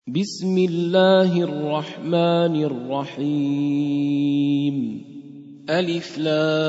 بسم الله الرحمن الرحيم. ألف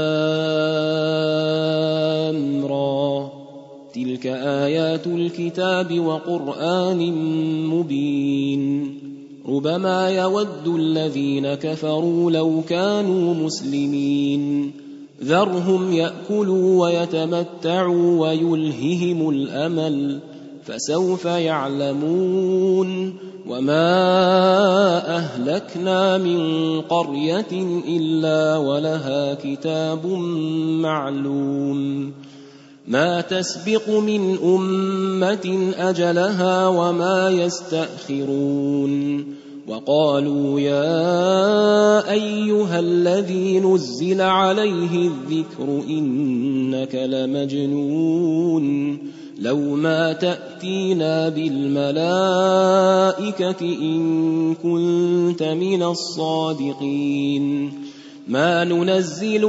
لام را، تلك آيات الكتاب وقرآن مبين. ربما يود الذين كفروا لو كانوا مسلمين، ذرهم يأكلوا ويتمتعوا ويلههم الأمل، فسوف يعلمون. وما أهلكنا من قرية إلا ولها كتاب معلوم، ما تسبق من أمة أجلها وما يستأخرون. وقالوا يا أيها الذي نزل عليه الذكر إنك لمجنون، لو ما تأتينا بالملائكة إن كنت من الصادقين. ما ننزل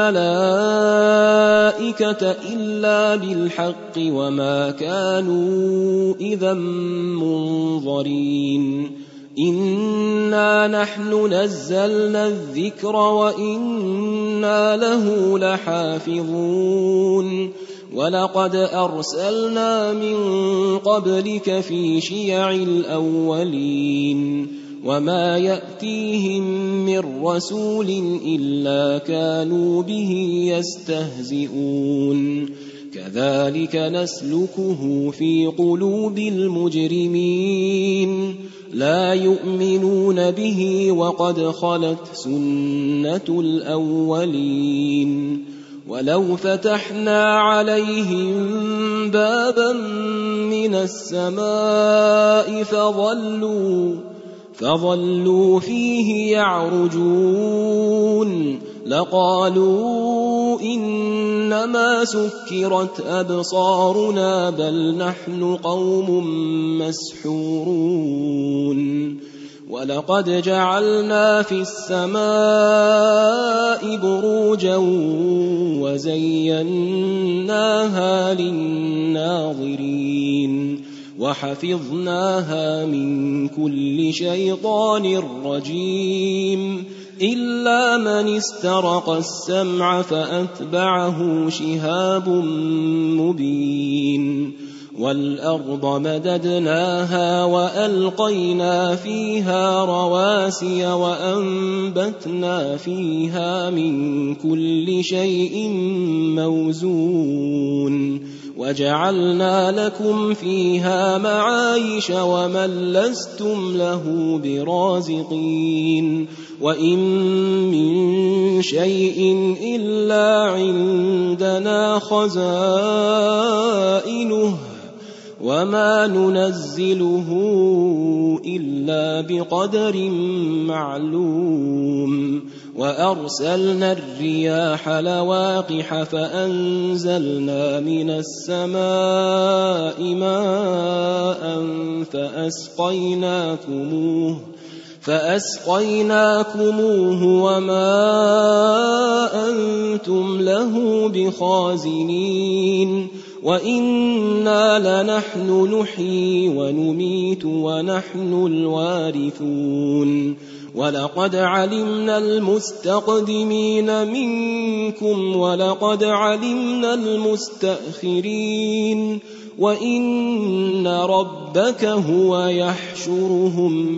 الملائكة إلا بالحق وما كانوا إذا منظرين. إنا نحن نزلنا الذكر وإنا له لحافظون. ولقد أرسلنا من قبلك في شيع الأولين، وما يأتيهم من رسول إلا كانوا به يستهزئون. كذلك نسلكه في قلوب المجرمين، لا يؤمنون به وقد خلت سنة الأولين. ولو فتحنا عليهم بابا من السماء فظلوا فيه يعرجون لقالوا إنما سكرت أبصارنا بل نحن قوم مسحورون. ولقد جعلنا في السماء بروجا وزيناها للناظرين وحفظناها من كل شيطان رجيم، إلا من استرق السمع فأتبعه شهاب مبين. والأرض مددناها وألقينا فيها رواسي وأنبتنا فيها من كل شيء موزون، وجعلنا لكم فيها معايش ومن لستم له برازقين. وإن من شيء إلا عندنا خزائنه وما ننزله إلا بقدر معلوم. وأرسلنا الرياح لواقح فأنزلنا من السماء ماء فأسقيناكموه وما أنتم له بخازنين. وإنا لنحن نحيي ونميت ونحن الوارثون. ولقد علمنا المستقدمين منكم ولقد علمنا المستأخرين، وإن ربك هو يحشرهم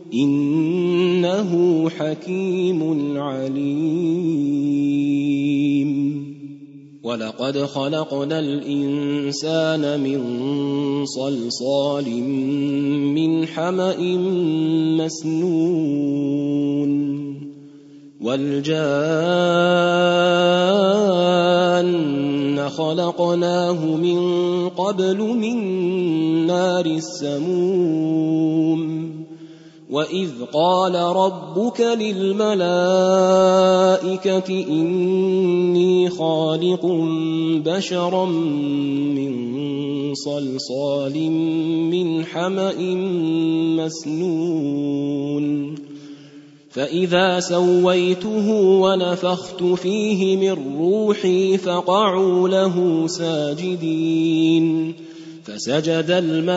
إنه حكيم عليم. ولقد خلقنا الإنسان من صلصال من حمأ مسنون، والجان خلقناه من قبل من نار السموم. وإذ قال ربك للملائكة إني خالق بشرا من صلصال من حمأ مسنون، فإذا سويته ونفخت فيه من روحي فقعوا له ساجدين. فسجد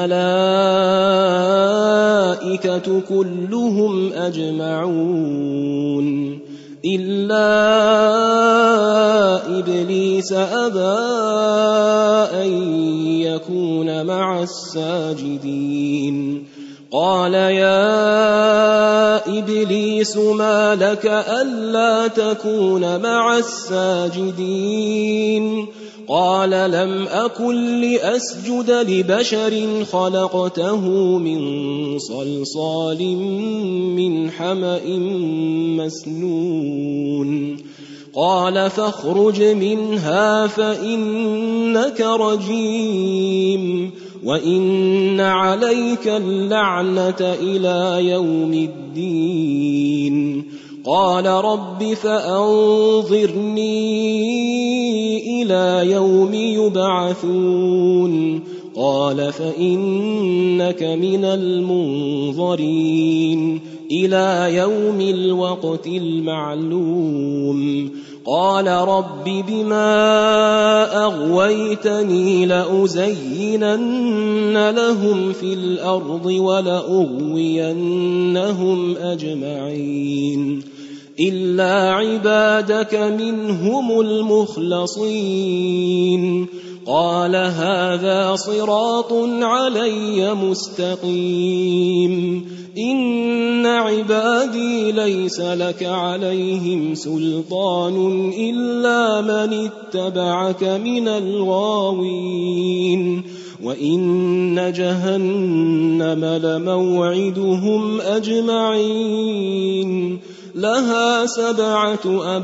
الملائكة كلهم أجمعون إلا إبليس أبى أن يكون مع الساجدين قال يا إبليس ما لك ألا تكون مع الساجدين قال لم أكن لأسجد لبشر خلقته من صلصال من حمأ مسنون قال فاخرج منها فإنك رجيم وإن عليك اللعنة إلى يوم الدين قال رب فأنظرني إلى يوم يبعثون قال فإنك من المنظرين إلى يوم الوقت المعلوم قال رب بما أغويتني لأزينن لهم في الأرض ولأغوينهم أجمعين إلا عبادك منهم المخلصين قال هذا صراط علي مستقيم إن عبادي ليس لك عليهم سلطان إلا من اتبعك من الغاوين وإن جهنم لموعدهم أجمعين لها 7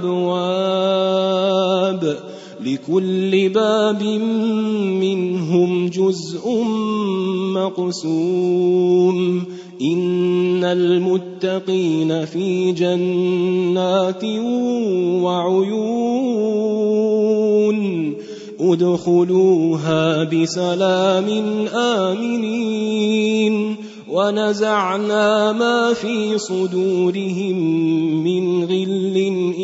أبواب لكل باب منهم جزء مقسوم إن المتقين في جنات وعيون ادخلوها بسلام آمنين ونزعنا ما في صدورهم من غل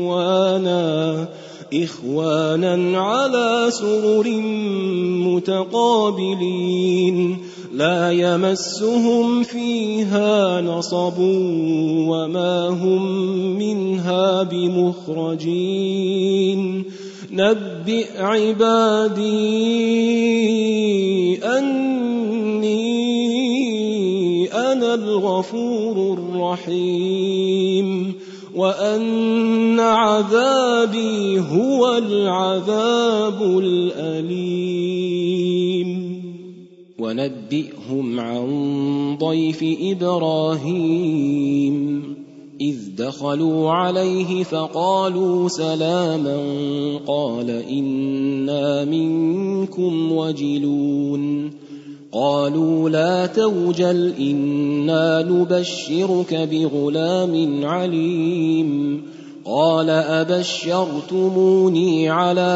إخوانا على سرر متقابلين لا يمسهم فيها نصب وما هم منها بمخرجين نبئ عبادي أني أنا الغفور الرحيم وأن عذابي هو العذاب الأليم ونبئهم عن ضيف إبراهيم إذ دخلوا عليه فقالوا سلاما قال إنا منكم وجلون قالوا لا توجل إنا نبشرك بغلام عليم قال أبشرتموني على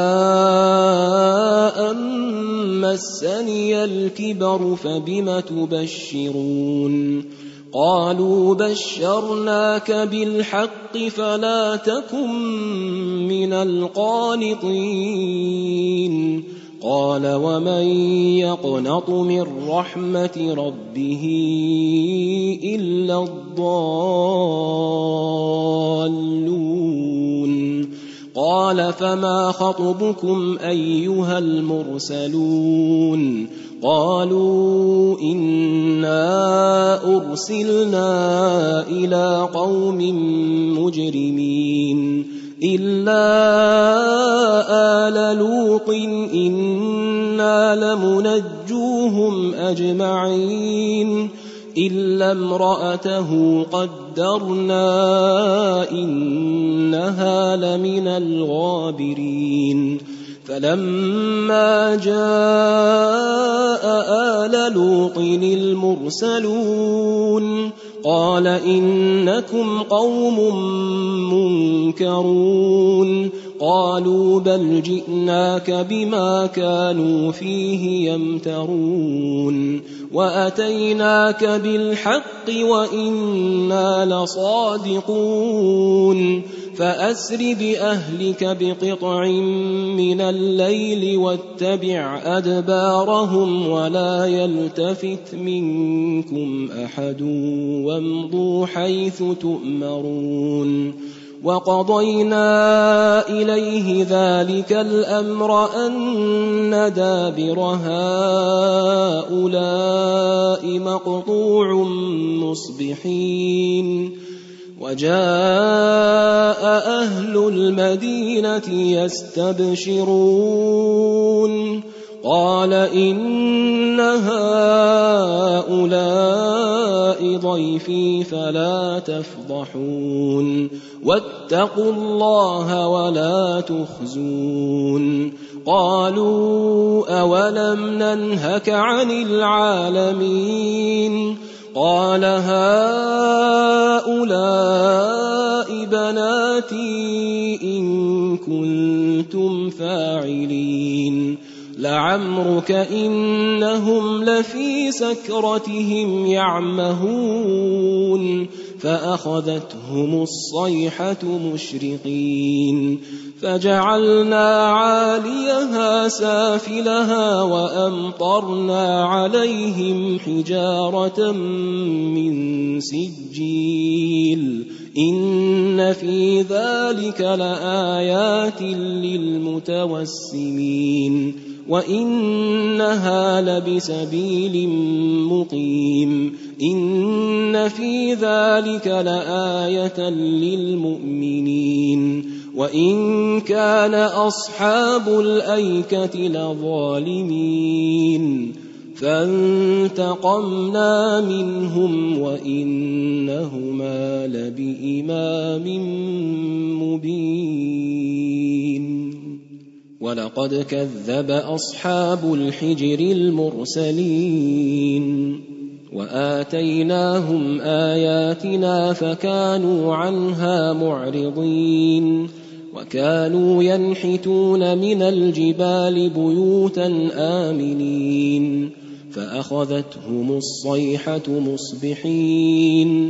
أن مسني الكبر فبم تبشرون قالوا بشرناك بالحق فلا تكن من القانطين قال ومن يقنط من رحمة ربه إلا الضالون قال فما خطبكم أيها المرسلون قالوا إنا أرسلنا إلى قوم مجرمين إلا آل لوط إنا لمنجوهم أجمعين إلا امرأته قدرنا إنها لمن الغابرين فلما جاء آل لوط المرسلون قال إنكم قوم منكرون قالوا بل جئناك بما كانوا فيه يمترون وأتيناك بالحق وإنا لصادقون فأسر بأهلك بقطع من الليل واتبع أدبارهم ولا يلتفت منكم أحد وامضوا حيث تؤمرون وقضينا إليه ذلك الأمر أن دابر هؤلاء مقطوع مصبحين وجاء أهل المدينة يستبشرون قال إن هؤلاء ضيفي فلا تفضحون واتقوا الله ولا تخزون قالوا أولم ننهك عن العالمين قال هؤلاء بناتي إن كنتم فاعلين لعمرك إنهم لفي سكرتهم يعمهون فأخذتهم الصيحة مشرقين فجعلنا عاليها سافلها وأمطرنا عليهم حجارة من سجيل إن في ذلك لآيات للمتوسمين وإنها لبسبيل مقيم إن في ذلك لآية للمؤمنين وإن كان أصحاب الأيكة لظالمين فانتقمنا منهم وإنهما لبإمام مبين ولقد كذب أصحاب الحجر المرسلين وآتيناهم آياتنا فكانوا عنها معرضين وكانوا ينحتون من الجبال بيوتا آمنين فأخذتهم الصيحة مصبحين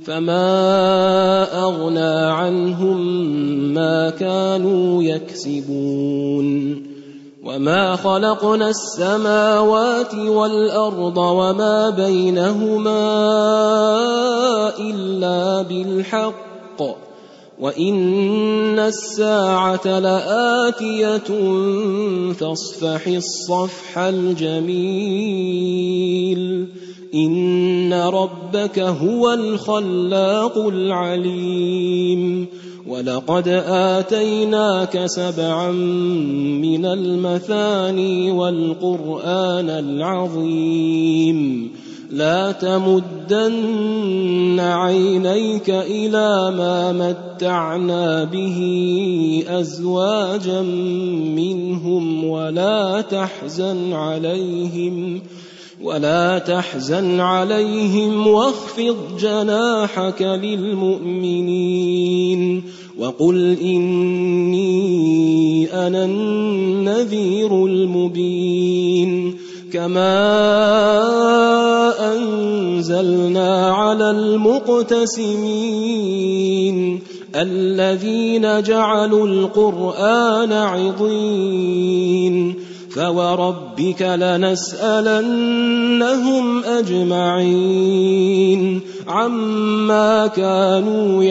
فما أغنى عنهم ما كانوا يكسبون وما خلقنا السماوات والأرض وما بينهما إلا بالحق وإن الساعة لآتية فاصفح الصفح الجميل إن ربك هو الخلاق العليم ولقد آتيناك 7 من المثاني والقرآن العظيم لا تمدن عينيك إلى ما متعنا به أزواجا منهم ولا تحزن عليهم واخفض جناحك للمؤمنين وقل إني أنا النذير المبين كما أنزلنا على المقتسمين الذين جعلوا القرآن عضين فوربك لنسألنهم أجمعين عما كانوا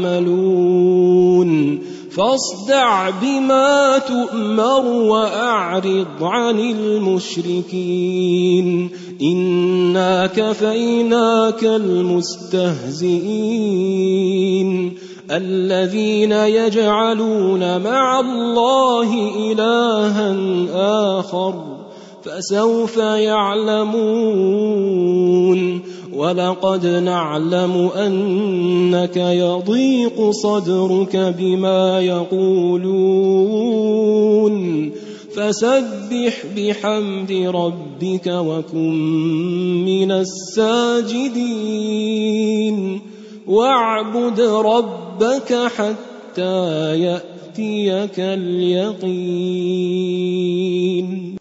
يعملون فاصدع بما تؤمر وأعرض عن المشركين إنا كفيناك المستهزئين الذين يجعلون مع الله إلها آخر فسوف يعلمون ولقد نعلم أنك يضيق صدرك بما يقولون فسبح بحمد ربك وكن من الساجدين واعبد ربك حتى يأتيك اليقين.